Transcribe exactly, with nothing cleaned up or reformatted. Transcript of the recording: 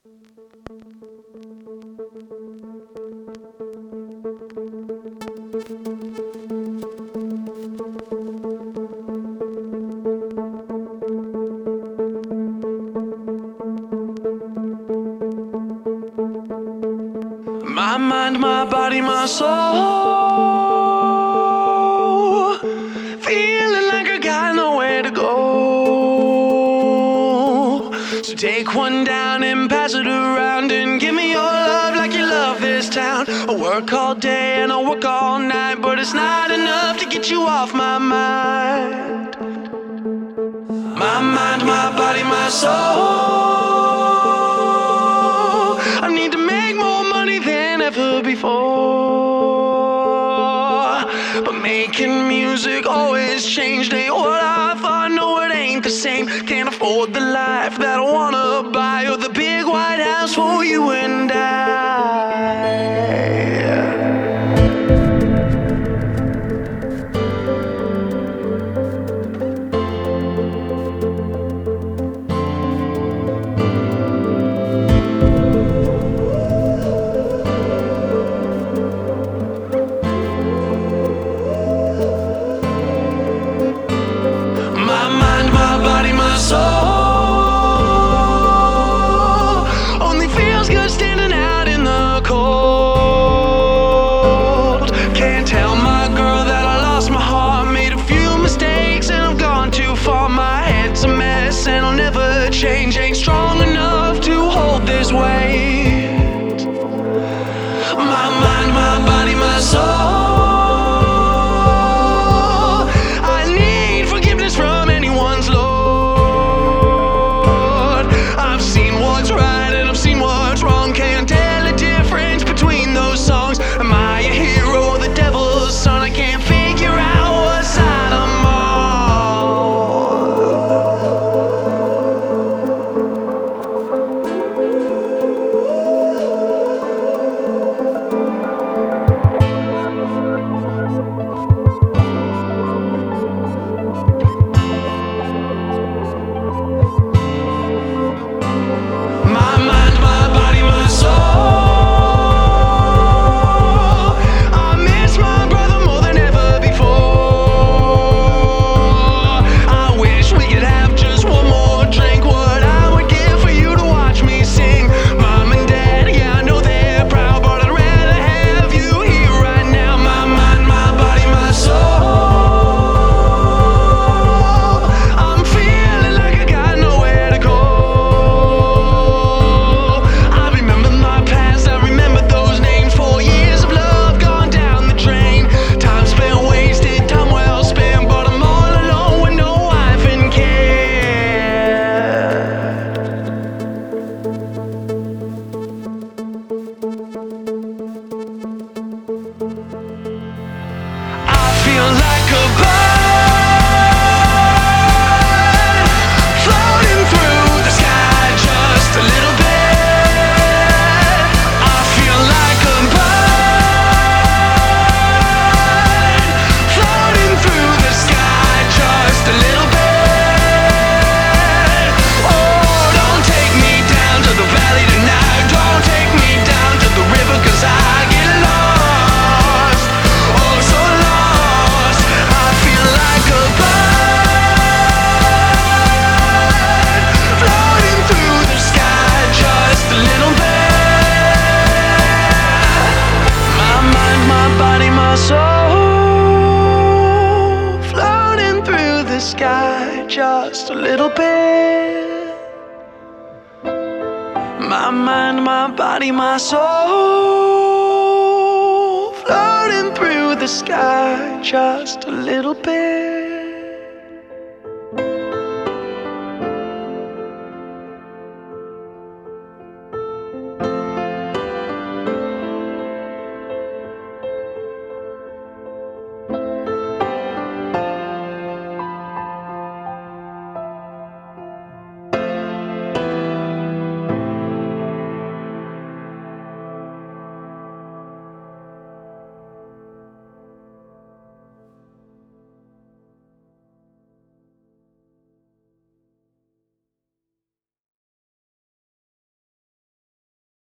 My mind, my body, my soul, feeling like I got nowhere to go. So take one down and pass it around and give me your love like you love this town. I work all day and I work all night, but it's not enough to get you off my mind. My mind, my body, my soul, I need to make more money than ever before, but making music always changed. Ain't what I thought, no it ain't the same. Can't afford the life that I wanna buy, or the big white house for you and I. Only feels good standing out in the cold. Can't tell my girl that I lost my heart, made a few mistakes and I've gone too far. My head's a mess and I'll never change. Ain't strong enough to hold this weight. My mind, my body, my soul, just a little bit. My mind, my body, my soul, floating through the sky just a little bit.